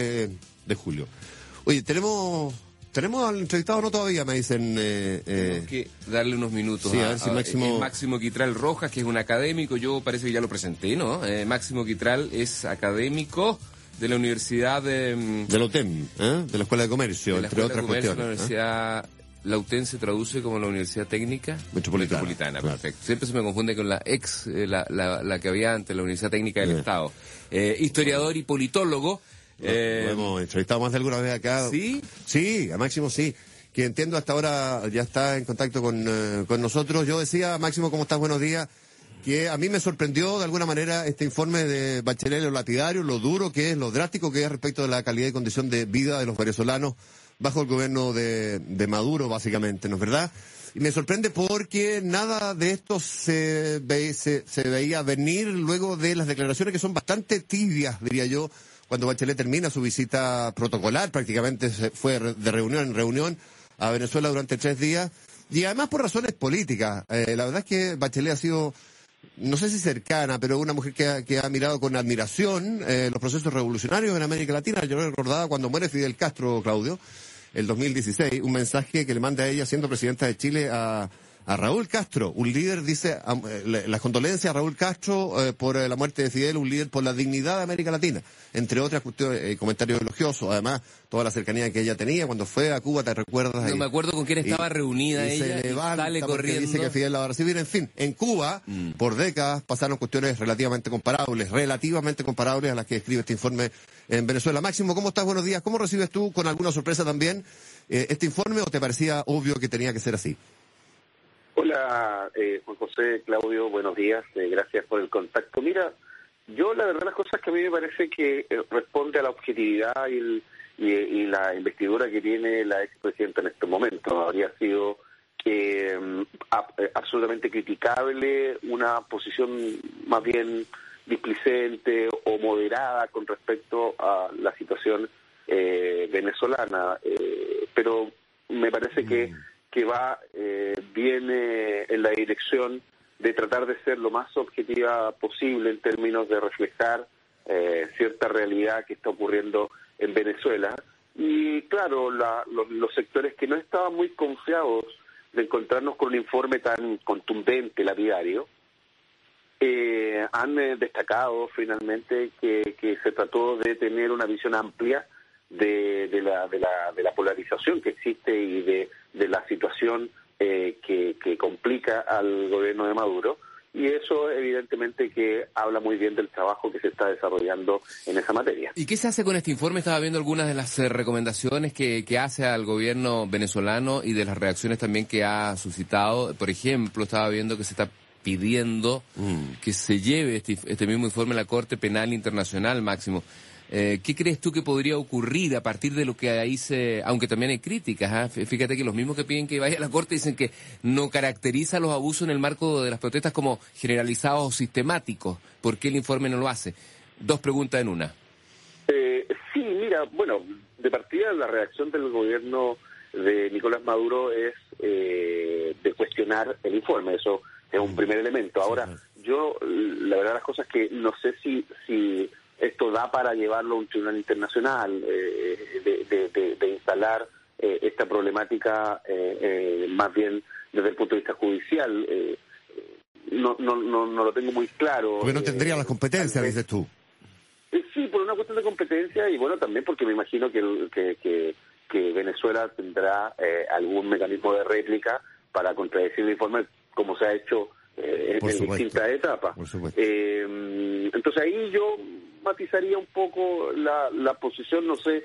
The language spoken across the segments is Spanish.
de julio. Oye, ¿tenemos al entrevistado o no todavía? Me dicen... Tenemos que darle unos minutos. Sí, a ver si Máximo... Máximo Quitral Rojas, que es un académico, yo parece que ya lo presenté, ¿no? Máximo Quitral es académico de la Universidad de la UTEM, de la Escuela de Comercio, entre otras cuestiones. La Universidad... La UTEM se traduce como la Universidad Técnica Metropolitana, claro. Perfecto. Siempre se me confunde con la la que había antes, la Universidad Técnica del Estado. Historiador y politólogo. Lo hemos entrevistado más de alguna vez acá. ¿Sí? Sí, a Máximo sí. Que entiendo hasta ahora ya está en contacto con nosotros. Yo decía, Máximo, ¿cómo estás? Buenos días. Que a mí me sorprendió de alguna manera este informe de Bachelet, lo lapidario, lo duro que es, lo drástico que es respecto de la calidad y condición de vida de los venezolanos bajo el gobierno de Maduro, básicamente, ¿no es verdad? Y me sorprende porque nada de esto se veía venir luego de las declaraciones que son bastante tibias, diría yo, cuando Bachelet termina su visita protocolar, prácticamente se fue de reunión en reunión a Venezuela durante 3 días, y además por razones políticas. La verdad es que Bachelet ha sido, no sé si cercana, pero una mujer que ha mirado con admiración los procesos revolucionarios en América Latina. Yo recordaba cuando muere Fidel Castro, Claudio, el 2016, un mensaje que le manda a ella, siendo presidenta de Chile, a Raúl Castro, un líder, dice, las condolencias a Raúl Castro por la muerte de Fidel, un líder por la dignidad de América Latina, entre otras cuestiones, comentarios elogiosos. Además, toda la cercanía que ella tenía cuando fue a Cuba, ¿te recuerdas? No me acuerdo con quién estaba reunida y ella, se levanta sale porque corriendo. dice que Fidel la va a recibir. En fin, en Cuba, por décadas, pasaron cuestiones relativamente comparables a las que describe este informe en Venezuela. Máximo, ¿cómo estás? Buenos días. ¿Cómo recibes tú, con alguna sorpresa también, este informe, o te parecía obvio que tenía que ser así? Hola, Juan José, Claudio, buenos días, gracias por el contacto. Mira, yo la verdad las cosas que a mí me parece que responde a la objetividad y la investidura que tiene la expresidenta en este momento. Habría sido absolutamente criticable una posición más bien displicente o moderada con respecto a la situación venezolana, pero me parece que viene en la dirección de tratar de ser lo más objetiva posible en términos de reflejar cierta realidad que está ocurriendo en Venezuela. Y claro, los sectores que no estaban muy confiados de encontrarnos con un informe tan contundente, lapidario, han destacado finalmente que se trató de tener una visión amplia de la polarización que existe y de la situación que complica al gobierno de Maduro, y eso evidentemente que habla muy bien del trabajo que se está desarrollando en esa materia. ¿Y qué se hace con este informe? Estaba viendo algunas de las recomendaciones que hace al gobierno venezolano y de las reacciones también que ha suscitado. Por ejemplo, estaba viendo que se está pidiendo que se lleve este mismo informe a la Corte Penal Internacional, Máximo. ¿Qué crees tú que podría ocurrir a partir de lo que ahí aunque también hay críticas, fíjate que los mismos que piden que vaya a la Corte dicen que no caracteriza los abusos en el marco de las protestas como generalizados o sistemáticos? ¿Por qué el informe no lo hace? 2 preguntas en una. Sí, mira, bueno, de partida la reacción del gobierno de Nicolás Maduro es de cuestionar el informe. Eso es un primer elemento. Ahora, yo, la verdad las cosas que no sé si esto da para llevarlo a un tribunal internacional, de instalar esta problemática más bien desde el punto de vista judicial. No lo tengo muy claro. Porque no tendría las competencias, dices tú. Sí, por una cuestión de competencia, y bueno, también porque me imagino que Venezuela tendrá algún mecanismo de réplica para contradecir el informe, como se ha hecho en distintas etapas. Entonces ahí yo matizaría un poco la posición. No sé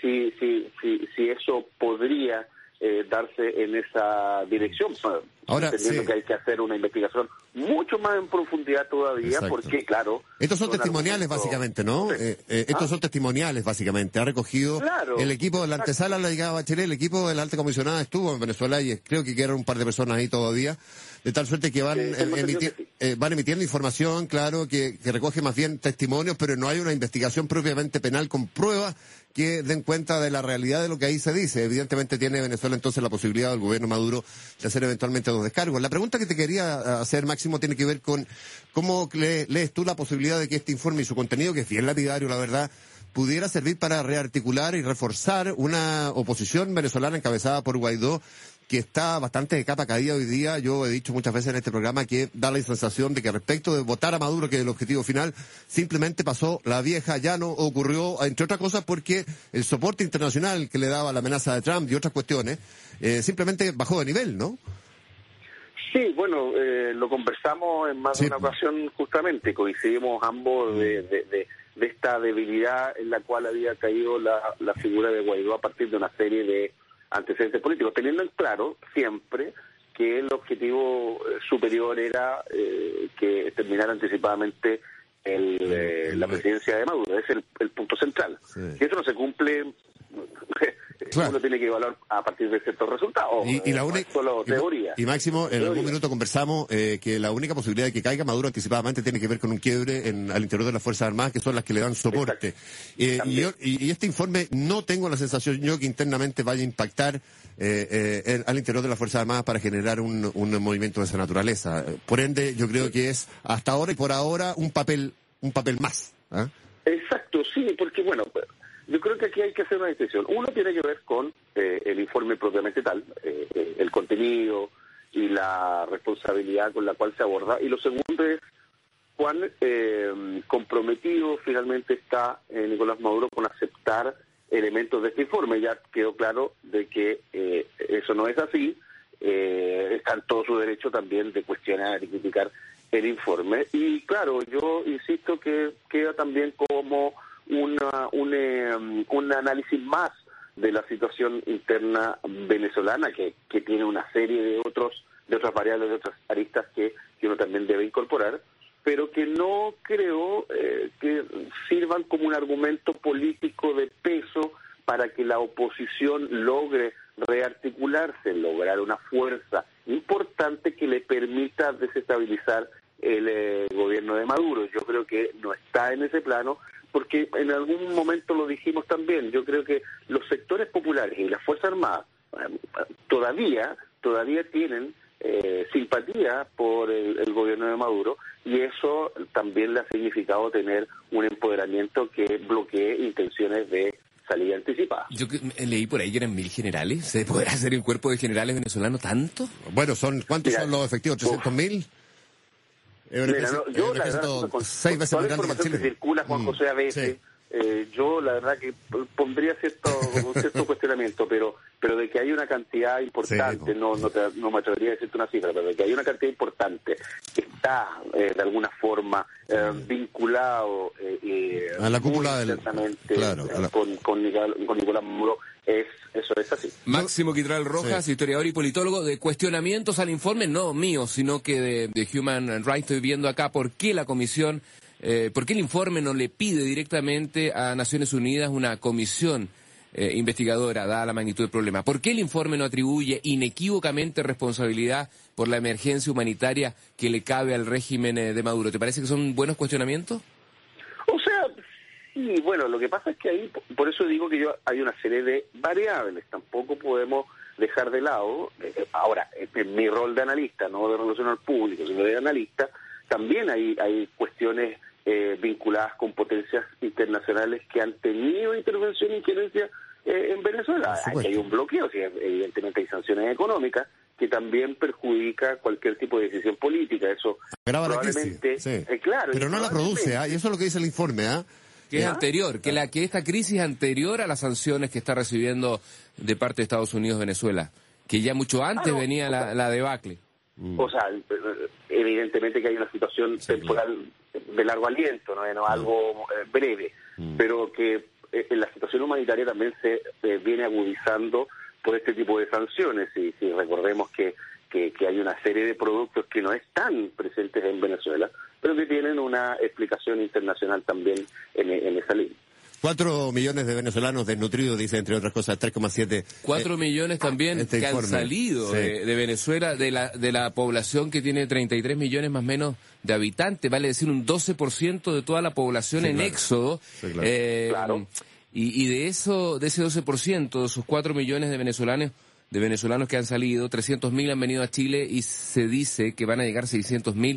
si eso podría darse en esa dirección. Ahora, entendiendo que hay que hacer una investigación mucho más en profundidad todavía. Exacto. Porque, claro... Estos son testimoniales, básicamente, ¿no? Estos son testimoniales, básicamente. Ha recogido el equipo de la antesala a la llegada de Bachelet, el equipo de la alta comisionada estuvo en Venezuela y creo que quedan un par de personas ahí todavía, de tal suerte que van emitiendo información, claro, que recoge más bien testimonios, pero no hay una investigación propiamente penal con pruebas que den cuenta de la realidad de lo que ahí se dice. Evidentemente tiene Venezuela entonces la posibilidad del gobierno Maduro de hacer eventualmente 2 descargos. La pregunta que te quería hacer, Máximo, tiene que ver con cómo lees tú la posibilidad de que este informe y su contenido, que es bien lapidario, la verdad, pudiera servir para rearticular y reforzar una oposición venezolana encabezada por Guaidó, que está bastante de capa caída hoy día. Yo he dicho muchas veces en este programa que da la sensación de que respecto de votar a Maduro, que es el objetivo final, simplemente pasó la vieja, ya no ocurrió, entre otras cosas porque el soporte internacional que le daba la amenaza de Trump y otras cuestiones, simplemente bajó de nivel, ¿no? Sí, bueno, lo conversamos en más de una ocasión justamente, coincidimos ambos de esta debilidad en la cual había caído la figura de Guaidó a partir de una serie de antecedentes políticos, teniendo en claro siempre que el objetivo superior era que terminara anticipadamente la presidencia de Maduro. Es el punto central. Sí. Si eso no se cumple, claro, uno tiene que evaluar a partir de ciertos resultados. Y la única, solo teoría. Y Máximo, en algún minuto conversamos que la única posibilidad de que caiga Maduro anticipadamente tiene que ver con un quiebre al interior de las Fuerzas Armadas, que son las que le dan soporte. Y este informe no tengo la sensación yo que internamente vaya a impactar al interior de las Fuerzas Armadas para generar un movimiento de esa naturaleza. Por ende, yo creo que es hasta ahora y por ahora un papel más. ¿Eh? Exacto, sí, porque bueno, yo creo que aquí hay que hacer una distinción. Uno tiene que ver con el informe propiamente tal, el contenido y la responsabilidad con la cual se aborda. Y lo segundo es cuán comprometido finalmente está Nicolás Maduro con aceptar elementos de este informe. Ya quedó claro de que eso no es así. Está en todo su derecho también de cuestionar y criticar el informe. Y claro, yo insisto que queda también como un análisis más de la situación interna venezolana que tiene una serie de otras variables, de otras aristas que uno también debe incorporar, pero que no creo que sirvan como un argumento político de peso para que la oposición logre rearticularse, lograr una fuerza importante que le permita desestabilizar el gobierno de Maduro. Yo creo que no está en ese plano, porque en algún momento lo dijimos también. Yo creo que los sectores populares y las Fuerzas Armadas todavía tienen simpatía por el gobierno de Maduro, y eso también le ha significado tener un empoderamiento que bloquee intenciones de salida anticipada. Yo leí por ahí que eran 1.000 generales. ¿Se podrá hacer el cuerpo de generales venezolanos tanto? Bueno, ¿cuántos son los efectivos? ¿300.000? Mira, yo la verdad, con toda la información que circula, Juan José, a veces, yo la verdad que pondría cierto cuestionamiento, pero de que hay una cantidad importante, no me atrevería a decirte una cifra, pero de que hay una cantidad importante que está de alguna forma vinculado a la cúpula con Nicolás Maduro. Eso es así. Máximo Quitral Rojas, historiador y politólogo, de cuestionamientos al informe, no mío, sino que de Human Rights. Estoy viendo acá por qué la comisión, por qué el informe no le pide directamente a Naciones Unidas una comisión investigadora, dada la magnitud del problema. ¿Por qué el informe no atribuye inequívocamente responsabilidad por la emergencia humanitaria que le cabe al régimen de Maduro? ¿Te parece que son buenos cuestionamientos? O sea, sí, bueno, lo que pasa es que ahí, por eso digo que hay una serie de variables. Tampoco podemos dejar de lado, ahora, en mi rol de analista, no de relación al público, sino de analista, también hay cuestiones vinculadas con potencias internacionales que han tenido intervención e injerencia en Venezuela. Aquí hay un bloqueo, evidentemente hay sanciones económicas que también perjudica cualquier tipo de decisión política. Eso agrava probablemente, la crisis, sí. Claro, pero no la produce, y eso es lo que dice el informe, que es anterior, que esta crisis es anterior a las sanciones que está recibiendo de parte de Estados Unidos Venezuela, que ya mucho antes venía la debacle. O sea, evidentemente que hay una situación temporal de largo aliento, no algo breve, pero que la situación humanitaria también se viene agudizando por este tipo de sanciones. Y recordemos que hay una serie de productos que no están presentes en Venezuela, pero que tienen una explicación internacional también en esa línea. 4 millones de venezolanos desnutridos, dice, entre otras cosas, 3,7. 4 millones también que han salido de Venezuela, de la población que tiene 33 millones más o menos de habitantes, vale decir un 12% de toda la población en éxodo. Sí, claro. Y de ese 12%, de esos 4 millones de venezolanos que han salido, 300.000 han venido a Chile y se dice que van a llegar 600.000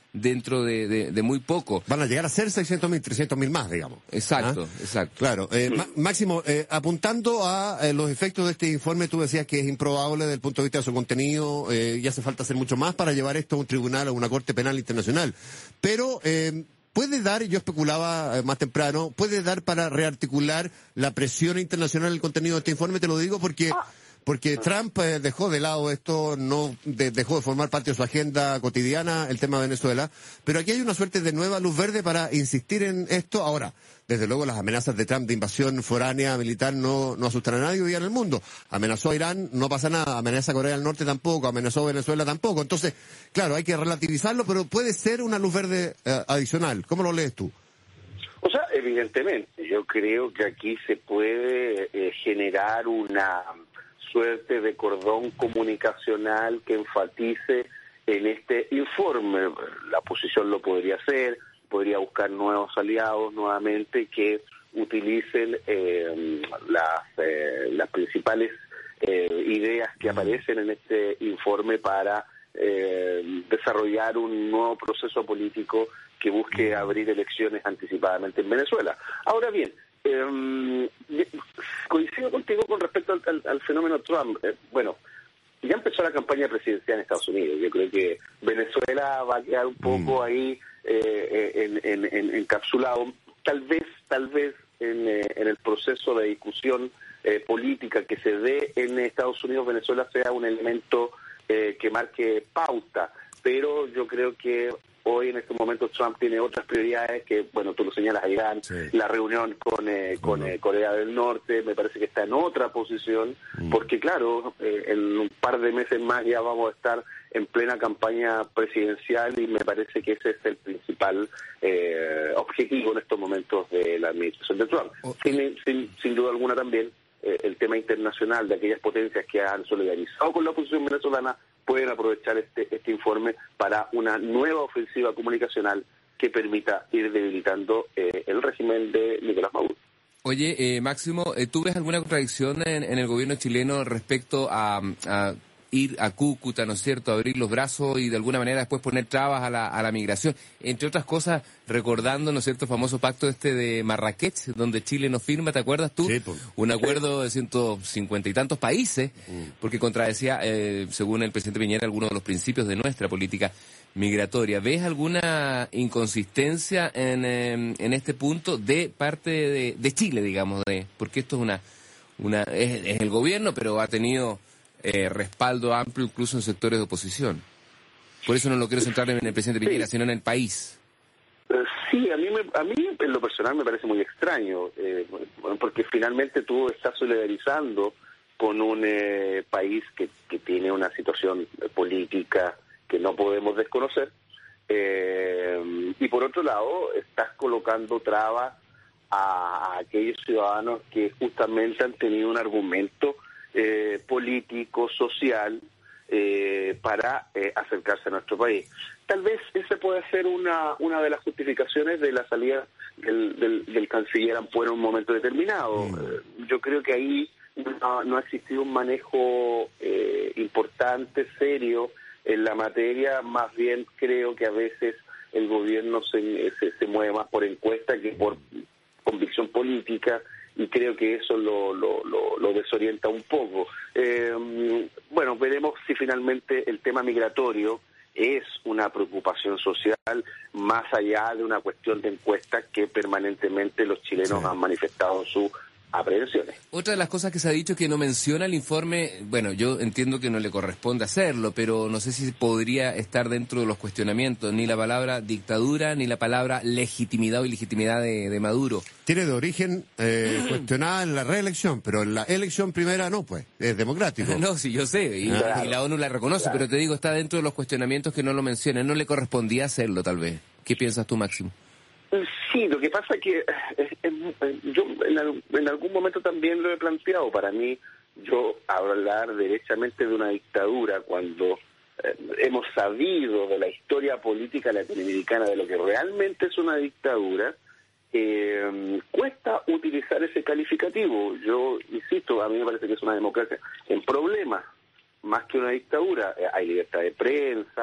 dentro de muy poco. Van a llegar a ser 600.000, 300.000 más, digamos. Exacto, exacto. Claro. Máximo, apuntando a los efectos de este informe, tú decías que es improbable desde el punto de vista de su contenido, y hace falta hacer mucho más para llevar esto a un tribunal o una corte penal internacional. Pero, puede dar, yo especulaba más temprano, puede dar para rearticular la presión internacional en el contenido de este informe, te lo digo porque Trump dejó de lado esto, dejó de formar parte de su agenda cotidiana el tema de Venezuela, pero aquí hay una suerte de nueva luz verde para insistir en esto. Ahora, desde luego las amenazas de Trump de invasión foránea militar no asustan a nadie hoy día en el mundo. Amenazó a Irán, no pasa nada, amenaza a Corea del Norte tampoco, amenazó a Venezuela tampoco. Entonces, claro, hay que relativizarlo, pero puede ser una luz verde adicional. ¿Cómo lo lees tú? O sea, evidentemente, yo creo que aquí se puede generar una suerte de cordón comunicacional que enfatice en este informe. La oposición lo podría hacer, podría buscar nuevos aliados nuevamente que utilicen las principales ideas que aparecen en este informe para desarrollar un nuevo proceso político que busque abrir elecciones anticipadamente en Venezuela. Ahora bien, coincido contigo con respecto al fenómeno Trump. Bueno, ya empezó la campaña presidencial en Estados Unidos. Yo creo que Venezuela va a quedar un poco ahí encapsulado. Tal vez en el proceso de discusión política que se dé en Estados Unidos, Venezuela sea un elemento que marque pauta. Pero yo creo que hoy en este momento Trump tiene otras prioridades que, bueno, tú lo señalas, Irán, sí. La reunión con Corea del Norte, me parece que está en otra posición, porque claro, en un par de meses más ya vamos a estar en plena campaña presidencial y me parece que ese es el principal objetivo en estos momentos de la administración de Trump. Sin duda alguna también el tema internacional de aquellas potencias que han solidarizado con la oposición venezolana pueden aprovechar este informe para una nueva ofensiva comunicacional que permita ir debilitando el régimen de Nicolás Maduro. Oye, Máximo, ¿tú ves alguna contradicción en el gobierno chileno respecto a ir a Cúcuta, ¿no es cierto?, abrir los brazos y de alguna manera después poner trabas a la migración? Entre otras cosas, recordando, ¿no es cierto?, el famoso pacto de Marrakech, donde Chile no firma, ¿te acuerdas tú? Sí, pues. Un acuerdo de 150 y tantos países, porque contradecía, según el presidente Piñera, algunos de los principios de nuestra política migratoria. ¿Ves alguna inconsistencia en este punto de parte de Chile, digamos, porque esto es el gobierno, pero ha tenido respaldo amplio incluso en sectores de oposición? Por eso no lo quiero centrar en el presidente Piñera, sino en el país. Sí, a mí en lo personal me parece muy extraño, porque finalmente tú estás solidarizando con un país que tiene una situación política que no podemos desconocer, y por otro lado estás colocando trabas a aquellos ciudadanos que justamente han tenido un argumento político, social, para acercarse a nuestro país. Tal vez esa puede ser una de las justificaciones de la salida del canciller Ampuero en un momento determinado. Yo creo que ahí no ha existido un manejo importante, serio en la materia. Más bien creo que a veces el gobierno se mueve más por encuesta que por convicción política, y creo que eso lo desorienta un poco. Bueno, veremos si finalmente el tema migratorio es una preocupación social más allá de una cuestión de encuestas que permanentemente los chilenos han manifestado su aprehensiones. Otra de las cosas que se ha dicho que no menciona el informe, bueno, yo entiendo que no le corresponde hacerlo, pero no sé si podría estar dentro de los cuestionamientos, ni la palabra dictadura, ni la palabra legitimidad o ilegitimidad de Maduro. Tiene de origen cuestionada en la reelección, pero en la elección primera no, pues, es democrático. No, sí, yo sé, y la ONU la reconoce, pero te digo, está dentro de los cuestionamientos que no lo menciona, no le correspondía hacerlo tal vez. ¿Qué piensas tú, Máximo? Sí, lo que pasa es que yo en algún momento también lo he planteado. Para mí, yo hablar derechamente de una dictadura cuando hemos sabido de la historia política latinoamericana de lo que realmente es una dictadura, cuesta utilizar ese calificativo. Yo insisto, a mí me parece que es una democracia en problemas, más que una dictadura. Hay libertad de prensa,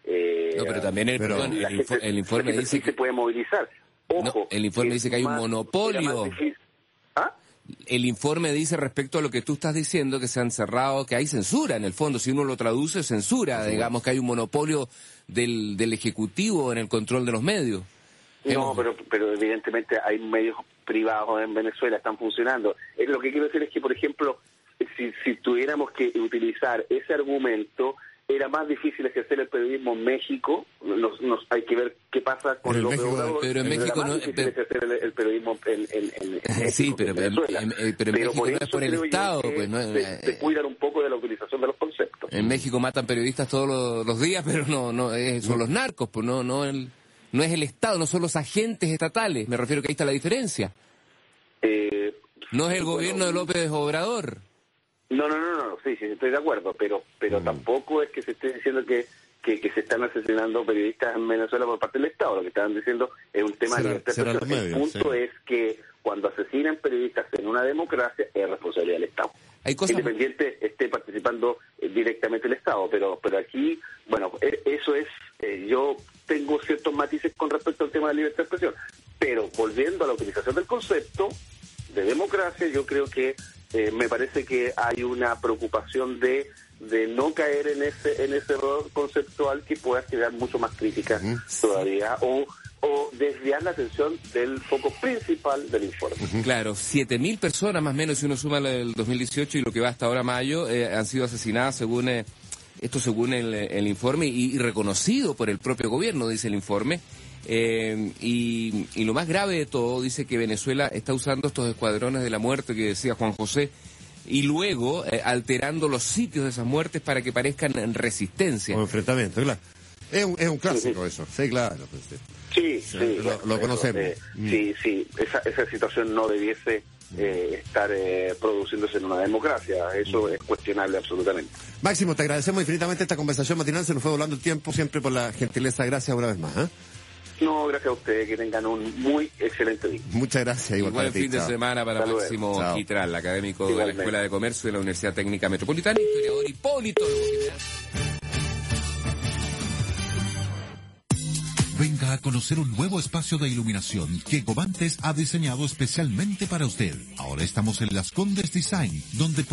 No, pero también el informe dice que se puede movilizar. Ojo, no, el informe dice que hay un monopolio. ¿Ah? El informe dice respecto a lo que tú estás diciendo, que se han cerrado, que hay censura en el fondo, si uno lo traduce, censura, digamos que hay un monopolio del Ejecutivo en el control de los medios. No, pero evidentemente hay medios privados en Venezuela, están funcionando. Lo que quiero decir es que, por ejemplo, si tuviéramos que utilizar ese argumento, era más difícil ejercer el periodismo en México. Hay que ver qué pasa con López Obrador. Pero en México no ejercer el periodismo en sí, pero en México no es por el Estado, pues no se cuidan un poco de la utilización de los conceptos. En México matan periodistas todos los días, pero son los narcos, pues no es el Estado, no son los agentes estatales. Me refiero que ahí está la diferencia. No es el gobierno de López Obrador. No, sí, estoy de acuerdo, pero tampoco es que se esté diciendo que se están asesinando periodistas en Venezuela por parte del Estado. Lo que estaban diciendo es un tema de libertad de expresión. El punto es que cuando asesinan periodistas en una democracia es responsabilidad del Estado. Independiente esté participando directamente el Estado, pero aquí, bueno, eso es, yo tengo ciertos matices con respecto al tema de la libertad de expresión, pero volviendo a la utilización del concepto de democracia, yo creo que me parece que hay una preocupación de no caer en ese error conceptual que pueda generar mucho más críticas todavía o desviar la atención del foco principal del informe. Claro, 7.000 personas más o menos, si uno suma el 2018 y lo que va hasta ahora mayo, han sido asesinadas según el informe y reconocido por el propio gobierno, dice el informe. Y lo más grave de todo, dice que Venezuela está usando estos escuadrones de la muerte que decía Juan José y luego alterando los sitios de esas muertes para que parezcan en resistencia. O enfrentamiento, claro. Es un clásico eso, sí, claro. Sí, lo conocemos. Sí, esa situación no debiese estar produciéndose en una democracia. Eso es cuestionable absolutamente. Máximo, te agradecemos infinitamente esta conversación matinal, se nos fue volando el tiempo, siempre por la gentileza, gracias una vez más. No, gracias a ustedes, que tengan un muy excelente día. Muchas gracias. Igual fin de semana para Máximo Quitral, académico de la Escuela de Comercio de la Universidad Técnica Metropolitana, historiador y politólogo. Venga a conocer un nuevo espacio de iluminación que Ecobantes ha diseñado especialmente para usted. Ahora estamos en Las Condes Design, donde